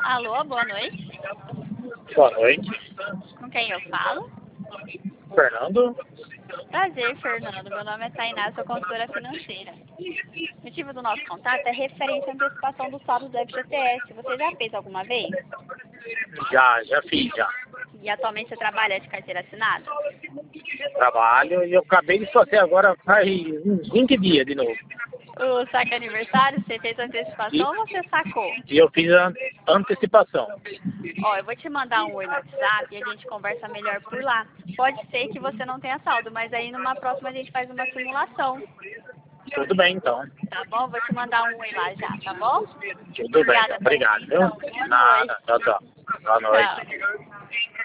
Alô, boa noite. Boa noite. Com quem eu falo? Fernando? Prazer, Fernando. Meu nome é Tainá, sou consultora financeira. O motivo do nosso contato é referente à antecipação dos saldos do FGTS. Você já fez alguma vez? Já fiz, já. E atualmente você trabalha de carteira assinada? Trabalho e eu acabei de fazer agora faz uns 20 dias de novo. O saque aniversário, você fez antecipação ou você sacou? E eu fiz a antecipação. Ó, eu vou te mandar um oi no WhatsApp e a gente conversa melhor por lá. Pode ser que você não tenha saldo, mas aí numa próxima a gente faz uma simulação. Tudo bem, então. Tá bom? Vou te mandar um oi lá já, tá bom? Tudo bem, então. Obrigada pela Obrigado, viu? atenção. Boa Nada. noite. Tchau, tchau. Boa noite. Tchau.